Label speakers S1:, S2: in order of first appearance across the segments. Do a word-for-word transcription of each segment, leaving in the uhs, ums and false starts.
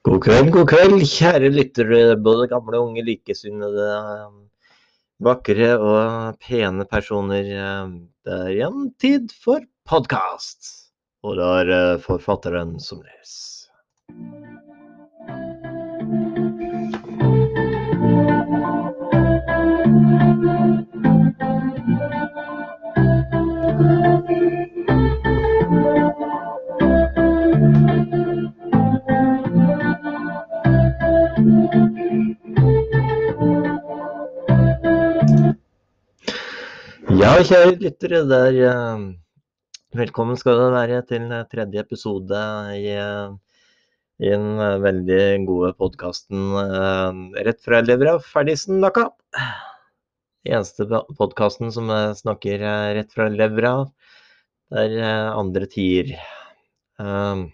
S1: God kveld, god kveld, kjære lyttere, både gamle og unge likesinnede, vakre og pene personer. Det er igjen tid for podcast, og det er eh, forfatteren som leser. Ja, kjære lyttere, det er eh, velkommen skal det være til eh, tredje episode i, eh, i den eh, veldig gode podcasten eh, Rett fra levra, ferdig snakka. Eneste po- podcasten som eh, snakker eh, rett fra levra, det er eh, andre tider. Um,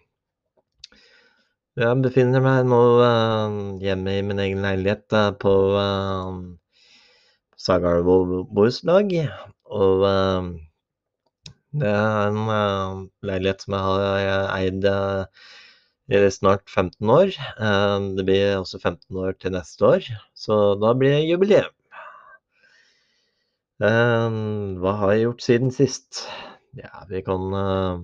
S1: jeg befinner meg nå eh, hjemme i min egen leilighet eh, på uh, Sagalvo borettslag, og eh, det er en eh, leilighet som jeg har eh, eid eh, i snart femten år. Eh, det blir også femten år til neste år, så da blir det jubileum. Eh, hva har jeg gjort siden sist? Ja, vi kan eh,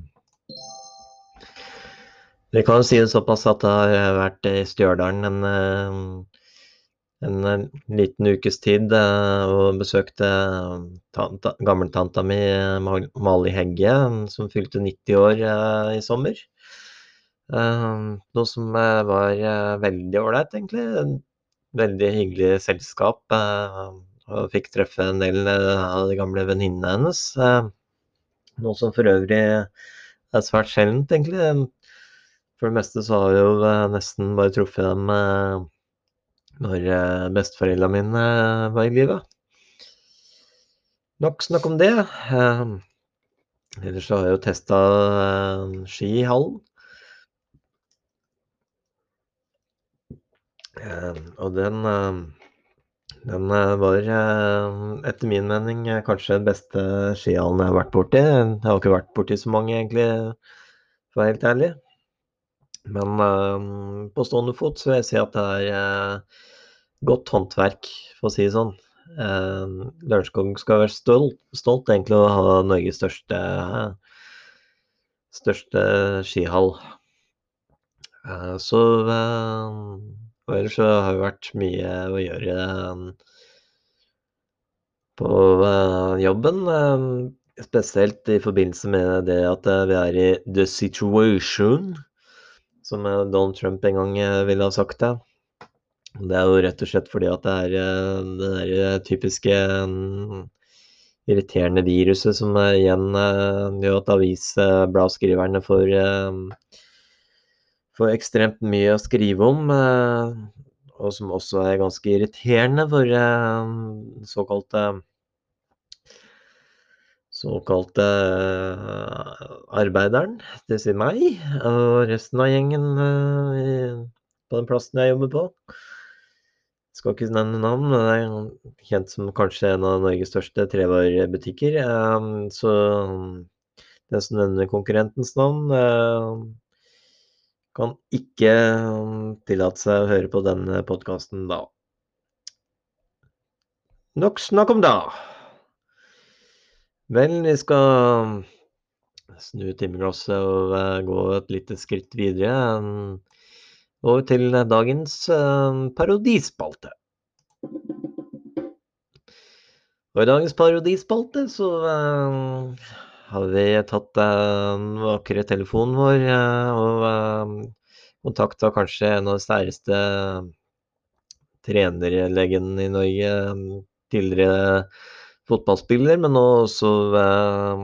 S1: vi kan si det såpass at jeg har vært i Stjørdalen en, eh, en eh, liten ukes tid eh, og besøkte eh, tanta, gammeltanta mi eh, Mal- Mali Hegge, som fylte nitti år eh, i sommer. Eh, noe som eh, var eh, veldig ålreit, egentlig. En veldig hyggelig selskap, eh, og fikk treffe en del eh, av de gamle venninnene hennes. eh, Noe som for øvrig er svært sjeldent, egentlig. For det meste så har jeg jo eh, nesten bare truffet dem eh, når eh, besteforeldrene mine eh, var i livet. Nok snakk om det. Eh, ellers så har jeg jo testet eh, ski i hallen. Eh, og den, eh, den eh, var eh, etter min mening eh, kanskje den beste skihallen jeg har vært borti. Jeg har ikke vært borti så mange egentlig, for å være helt ærlig. Men eh, på stående fot så vil jeg si at det er eh, godt håndverk, for å si det sånn. Eh, Lørenskog skal være stolt, stolt egentlig å ha Norges største, største skihall. Eh, så eh, og ellers så har det vært mye å gjøre eh, på eh, jobben, eh, spesielt i forbindelse med det at eh, vi er i the situation, som eh, Donald Trump en gang eh, ville ha sagt det. Det er jo rett og slett fordi at det er eh, det der typiske mm, irriterende viruset som eh, igjen eh, gjør at avisbladskriverne får, eh, får ekstremt mye å skrive om, eh, og som også er ganske irriterende for eh, såkalte såkalte eh, arbeideren, det vil si meg, og resten av gjengen eh, i- på den plassen jeg jobber på. Skal ikke nevne navn, men det er kjent som kanskje en av Norges største trevarebutikker. eh, Så den som nevner konkurrentens navn, eh, kan ikke eh, tillate seg å høre på denne podcasten da. Nok snakk om da. Vel, vi skal snu timeglasset og eh, gå et lite skritt videre. eh, Over til dagens eh, parodispalte. Og i dagens parodispalte så eh, har vi tatt eh, den vakre telefonen vår eh, og eh, kontakta kanskje en av de sterkeste trenerlegendene i Norge, eh, tidligere fotballspiller, men nå også eh,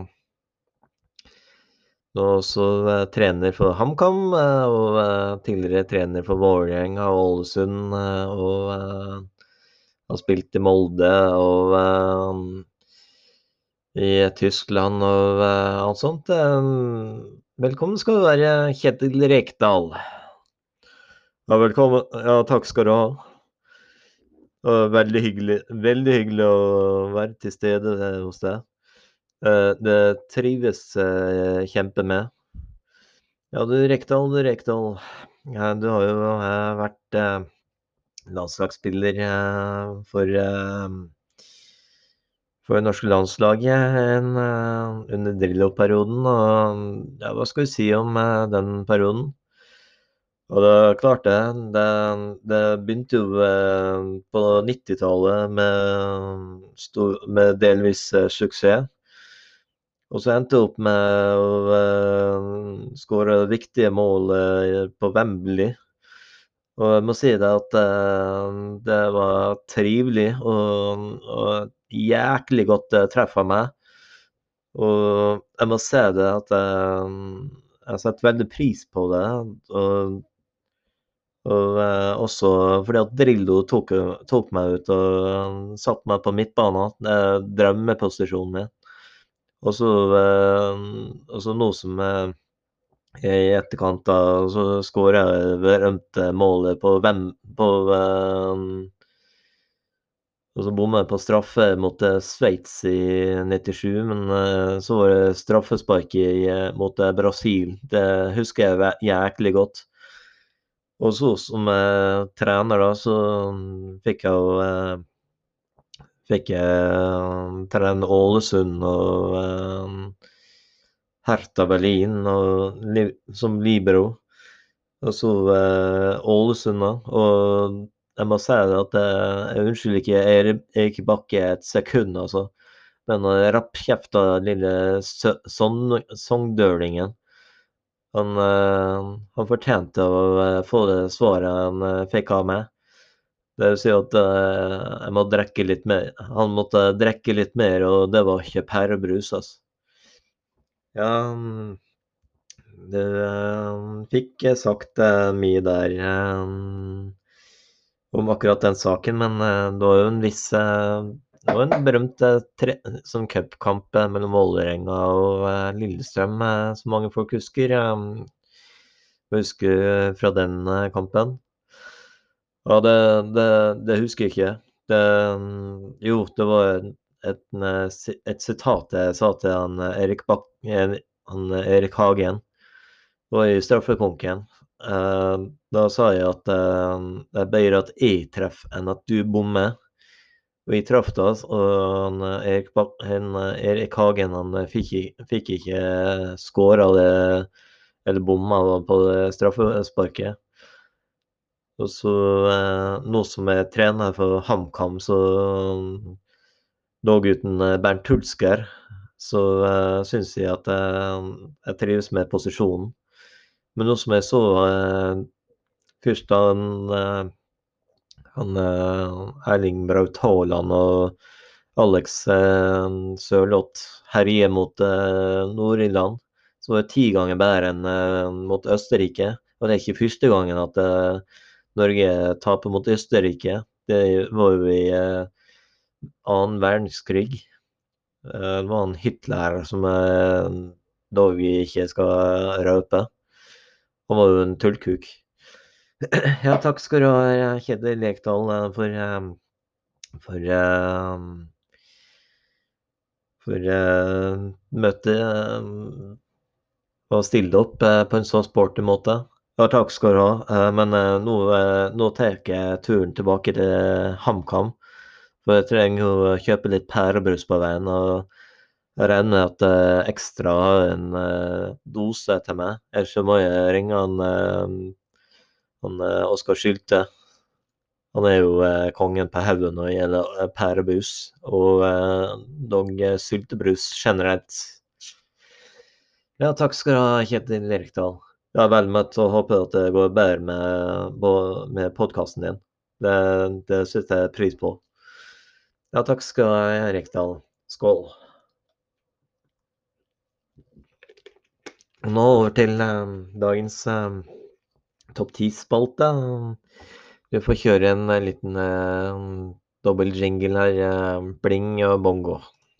S1: nå også eh, trener for HamKam, eh, og eh, tidligere trener for Vålerenga og Ålesund, eh, og eh, har spilt i Molde og eh, i Tyskland og eh, alt sånt. Eh, velkommen skal du være, Kjetil Rekdal. Ja, velkommen. Ja, takk skal du ha. Og veldig hyggelig, veldig hyggelig å være til stede eh, hos deg. Eh, det trives eh, kjempe med. Ja, du Rekdal, du Rekdal. Ja, du har jo eh, vært eh, landslagsspiller eh, for, eh, for det norske landslaget en, eh, under Drillo-perioden, og ja, hva skal vi si om eh, den perioden? Og det er klart det, det, det begynte jo eh, på nittitallet med, stor, med delvis eh, suksess. Og så endte jeg opp med å uh, skåre viktige mål eh, på Wembley. Og jeg må si det at eh, det var trivelig og, og jæklig godt uh, treff av meg. Og jeg må si det at eh, jeg setter veldig pris på det. Og, og eh, også fordi at Drillo tok, tok meg ut og uh, satt meg på midtbanen. Det er drømmeposisjonen min. Og så eh, og så noe som eh, i etterkant da, så skårer jeg det berømte målet på hvem på eh, Og så bommer jeg på straffe mot eh, Sveits i nittisju, men eh, så var det straffespark i, eh, mot eh, Brasil. Det husker jeg væ- jæklig godt. Og så som eh, trener da, så mm, fikk jeg jo eh, fikk jeg eh, trene Ålesund og eh, Hertha Berlin og li som libero. Og så eh, Ålesund, da. Og jeg må si det at eh, jeg unnskylder ikke Eri- Erik Bakke et sekund, altså. Den eh, rappkjefta lille sø- sogn- sogndølingen. Han, eh, han fortjente å eh, få det svaret han eh, fikk av meg. Det vil si at eh, jeg må drikke litt mer. Han måtte drikke litt mer, og det var ikke pærebrus, altså. Ja, mm, du eh, fikk sagt eh, mye der eh, om akkurat den saken, men eh, det var jo en viss eh, Det var en berømt eh, tre, sånn cupkamp eh, mellom Vålerenga og eh, Lillestrøm, eh, som mange folk husker. Eh, jeg husker eh, fra den eh, kampen. Ja, det, det, det husker jeg ikke. Det, mm, jo, det var en- et, eh, si- et sitat jeg sa til han eh, Erik, Bak eh, han, eh, Erik Hagen. Det var i straffekonken. Eh, da sa jeg at eh, det er bedre at jeg treffer enn at du bommer. Og jeg traff da, og han, eh, Erik, Bak han, eh, Erik Hagen han eh, fikk, i- fikk ikke skåra det, eller bomma på det straffesparket. Og så eh, nå som jeg trener for HamKam, så dog uten eh, Bernt Hulsker, så uh, syns jeg at eh, jeg trives med posisjonen. Men nå som jeg så eh, først han, eh, han eh, Erling Braut Haaland og Alex eh, Sørloth herje mot eh, Nord-Irland, så var det ti ganger bedre enn eh, mot Østerrike. Og det er ikke første gangen at eh, Norge taper mot Østerrike. Det var jo i eh, annen verdenskrig. Eh, det var en Hitler som eh, da vi ikke skal røpe. Han var jo en tullkuk. Ja, takk skal du ha, Kjetil Lekdal, eh, for, eh, for, eh, for eh, møtet eh, og stille opp eh, på en så sporty måte. Ja, takk skal du ha. Eh, Men eh, nå, eh, nå tar jeg turen tilbake til HamKam. For jeg trenger å kjøpe litt pærebrus på veien. Og jeg regner med at eh, Ekstra har en eh, dose til meg. Ellers så må jeg ringe han, eh, han eh, Oskar Sylte. Han er jo eh, kongen på haugen når det gjelder eh, pærebrus, og eh, dog eh, syltebrus generelt. Ja, takk skal du ha, Kjetil Rekdal. Ja, vel møtt, og håper at det går bedre med, bå- med podkasten din. Det, det setter jeg pris på. Ja, takk skal du ha, Rekdal. Skål. Nå over til eh, dagens eh, topp ti-spalte. Vi får kjøre en eh, liten eh, dobbel jingle her. Eh, bling og bongo.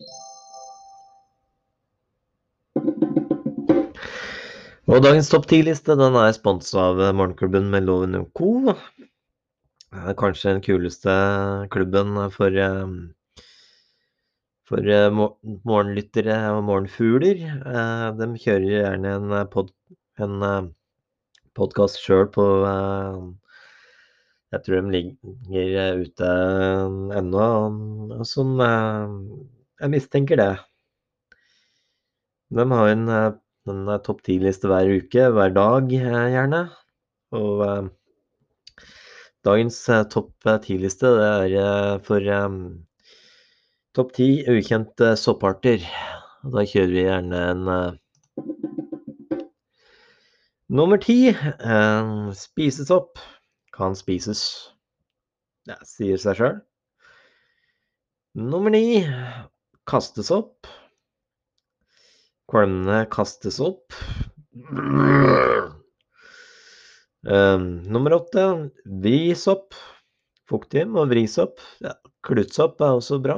S1: Og dagens topp ti-liste den er sponset av eh, Morgenklubben med Loven og Co. Det er kanskje den kuleste klubben for, eh, for eh, mor- morgenlyttere og morgenfugler. Eh, De kjører gjerne en, eh, pod, en eh, podcast selv på, jeg tror de ligger ute ennå, og sånn, jeg mistenker det. De har en, en topp ti-liste hver uke, hver dag gjerne, og dagens topp ti-liste det er for um, topp ti ukjente sopparter. Og da kjører vi gjerne en uh, nummer ti, uh, spisesopp kan spises. Det sier seg selv. Nummer ni, kastesopp. Kvalmene kastes opp. Um, nummer åtte, vrisopp. Fuktim og vrisopp. Ja, klutsopp er også bra.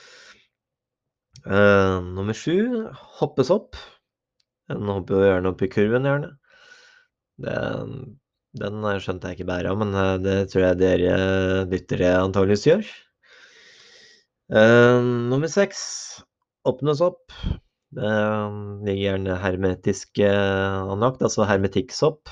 S1: Uh, nummer sju, hoppesopp. Den hopper jo gjerne opp i kurven, gjerne. Det, den skjønte jeg ikke bære av, men det tror jeg dere lyttere antageligvis gjør. Uh, nummer seks, åpnes opp. Det ligger gjerne hermetisk anlagt, altså hermetikksopp.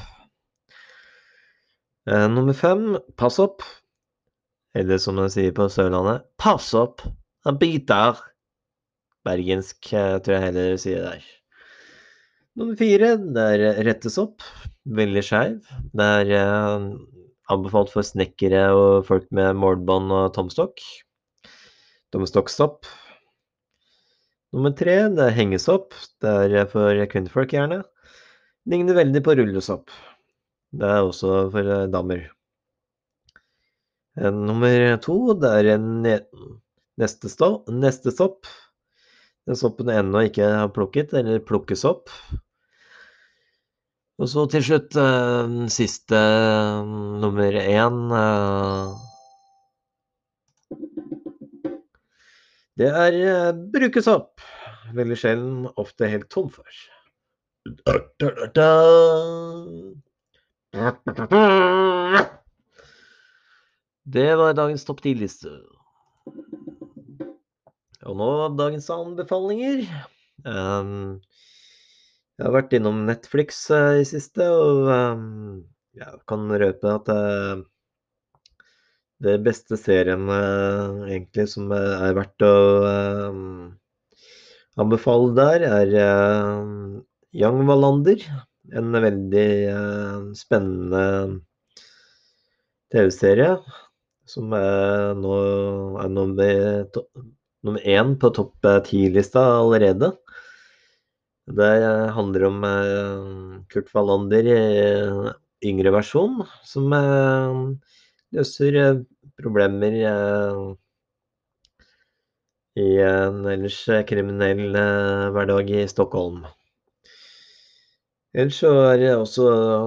S1: Uh, nummer fem, pass opp. Eller som de sier på Sørlandet, pass opp, han biter. Bergensk, tror jeg heller sier der. Nummer fire, det er rettesopp. Veldig skeiv. Det er eh, anbefalt for snekkere og folk med målbånd og tomstokk. Tomstokksopp. Nummer tre, det er hengesopp. Det er for kvinnfolk gjerne. Ligner veldig på rullesopp. Det er også for damer. Nummer to, det er en neste stopp. Neste sopp. Den soppen ennå ikke har plukket, eller plukkes opp. Og så til slutt, uh, siste uh, nummer én. Uh, det er uh, brukesopp. Veldig sjelden, ofte helt tom for. Da, da, da, da. Det var dagens topp ti-liste. Og nå dagens anbefalinger. Um, jeg har vært innom Netflix uh, i siste, og um, jeg kan røpe at uh, det beste serien uh, egentlig som uh, er verdt å uh, anbefale der, er uh, Young Wallander. En veldig uh, spennende tv-serie som uh, nå er nummer to nummer én på topp ti-lista allerede. Det handler om uh, Kurt Wallander i uh, yngre versjon, som uh, løser uh, problemer uh, i en ellers kriminell uh, hverdag i Stockholm. Ellers så er det også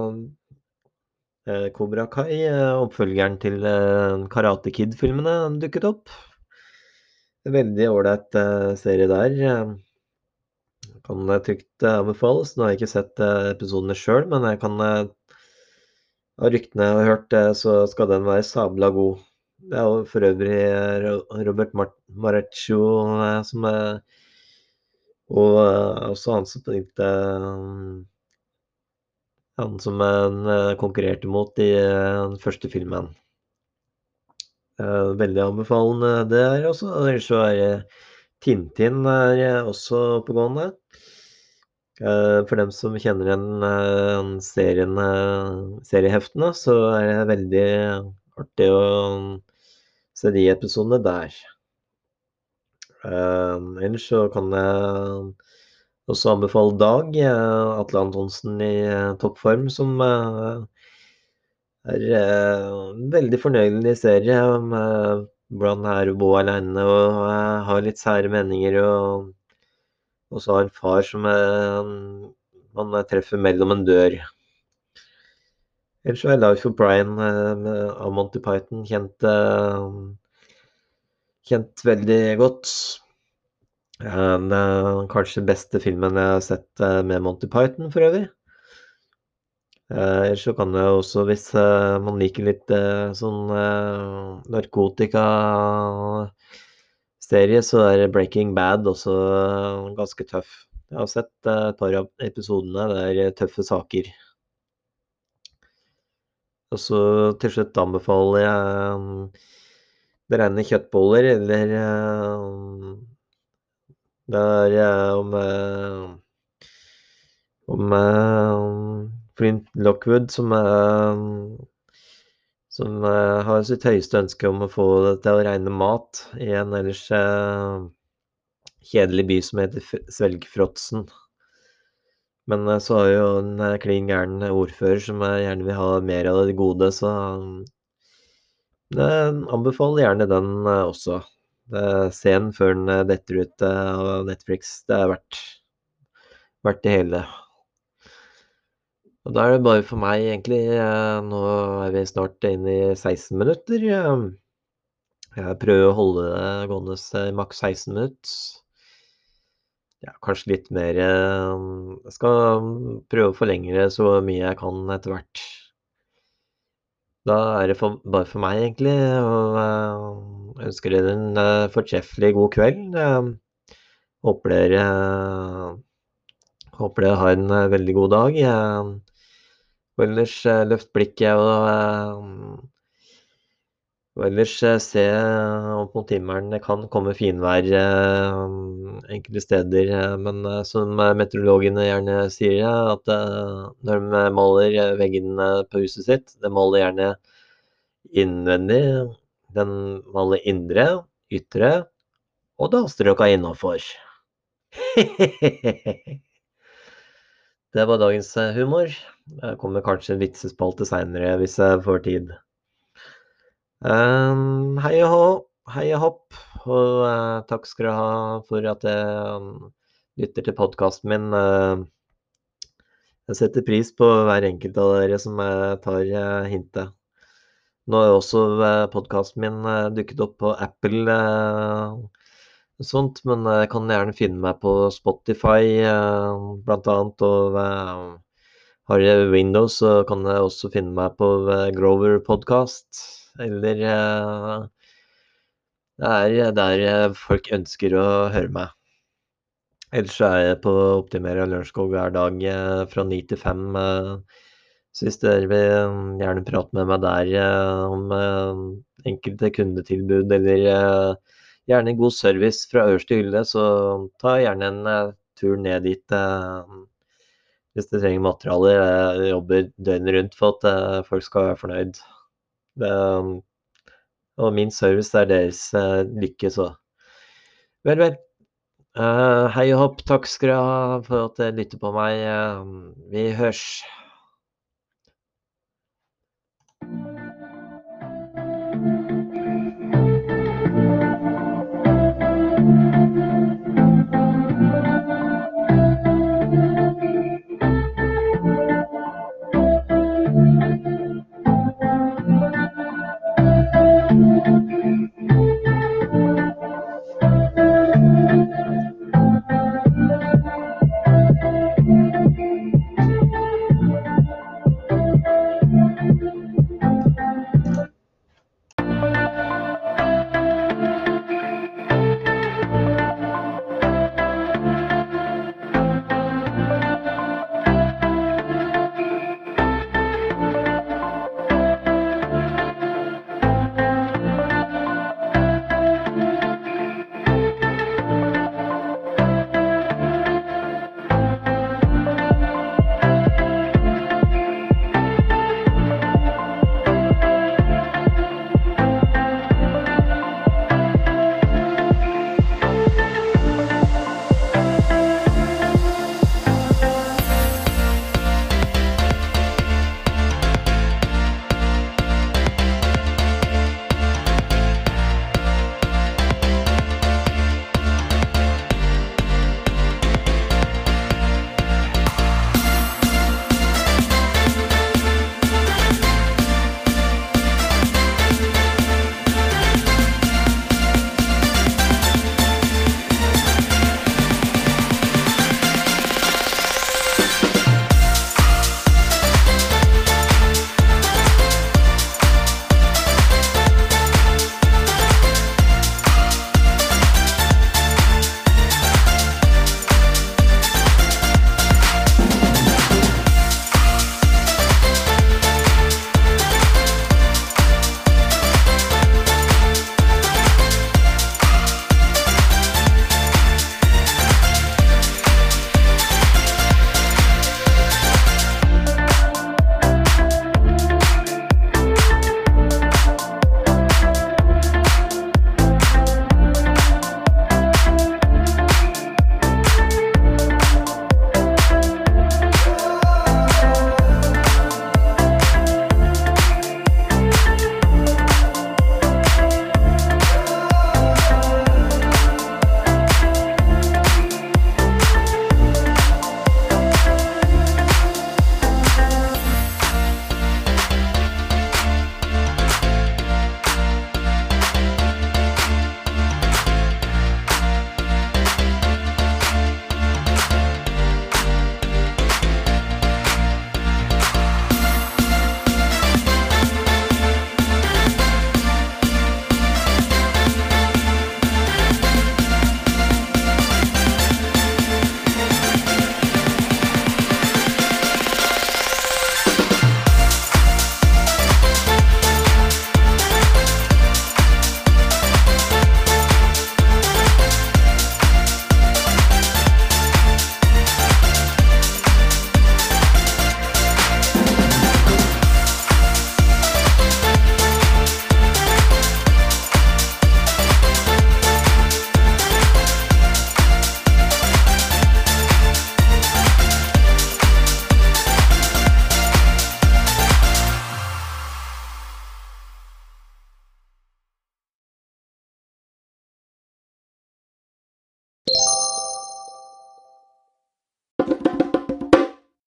S1: uh, Cobra Kai, uh, oppfølgeren til uh, Karate Kid-filmene, dukket opp. Veldig ålreit uh, serie der. Kan trygt anbefales. Nå har jeg ikke sett uh, episodene selv, men jeg kan uh, av ryktene jeg har hørt, uh, så skal den være sabla god. Det er jo for øvrig uh, Robert Mar Maraccio uh, som uh, og uh, også han som tenkte uh, han som uh, konkurrerte mot i uh, den første filmen. Uh, veldig anbefalende det er også. Ellers så er uh, Tintin er også pågående. Uh, for dem som kjenner igjen uh, serien, uh, serieheftene, så er det veldig artig å se de episodene der. Uh, ellers så kan jeg også anbefale Dag, uh, Atle Antonsen i uh, toppform, som uh, er uh, en veldig fornøyelig serie om uh, hvordan det er å bo alene og uh, ha litt sære meninger, og også ha en far som uh, man treffer mellom en dør. Ellers så er Life of Brian uh, av Monty Python kjent, uh, kjent veldig godt. Uh, det er kanskje beste filmen jeg har sett uh, med Monty Python for øvrig. Uh, ellers så kan jeg også, hvis uh, man liker litt uh, sånn uh, narkotika serie, så er Breaking Bad også uh, ganske tøff. Jeg har sett uh, et par av episodene, det er tøffe saker. Og så til slutt anbefaler jeg um, det rene kjøttboller, eller um, det er uh, om, uh, om uh, Flint Lockwood som, uh, som uh, har sitt høyeste ønske om å få det til å regne mat i en ellers uh, kjedelig by som heter F- Svelgfrotsen. Men uh, så har jo en uh, klin gæren ordfører som uh, gjerne vil ha mer av det gode, så um, jeg anbefaler gjerne den uh, også. Det, se den før den uh, detter ut uh, av Netflix. Det er verdt, verdt det hele. Og da er det bare for meg egentlig, uh, nå er vi snart inne i seksten minutter. Uh, jeg prøver å holde det gående i maks seksten minutter. Ja, kanskje litt mer. uh, Jeg skal um, prøve å forlenge det så mye jeg kan etter hvert. Da er det for, bare for meg egentlig, og uh, ønsker dere en uh, fortreffelig god kveld. Uh, håper dere, uh, håper dere har en uh, veldig god dag. Uh, og ellers uh, løft blikket og, uh, og ellers uh, se uh, opp mot himmelen. Det kan komme finvær uh, enkelte steder, uh, men uh, som uh, meteorologene gjerne sier, uh, at uh, når de maler uh, veggene på huset sitt, det maler gjerne innvendig, den maler indre, ytre, og dagstrøka innafor. Det var dagens eh, humor. Det kommer kanskje en vitsespalte senere hvis jeg får tid. Um, hei og hå, hei og hopp, og eh, takk skal du ha for at jeg um, lytter til podkasten min. Uh, jeg setter pris på hver enkelt av dere som eh, tar eh, hintet. Nå har jo også eh, podkasten min eh, dukket opp på Apple eh, og sånt, men jeg kan gjerne finne meg på Spotify eh, blant annet, og eh, har jeg Windows så kan jeg også finne meg på eh, Grover Podcast, eller eh, det er der eh, folk ønsker å høre meg. Ellers så er jeg på Optimera Lørenskog hver dag eh, fra ni til fem. Eh, så hvis dere vil mm, gjerne prate med meg der eh, om eh, enkelte kundetilbud, eller eh, gjerne god service fra øverste hylle, så ta gjerne en eh, tur ned dit. Eh, hvis dere trenger materialer. Jeg jobber døgnet rundt for at eh, folk skal være fornøyd. Det, og min service er deres eh, lykke, så vel, vel. Eh, hei og hopp, takk skal du ha for at du lytter på meg. Eh, vi hørs.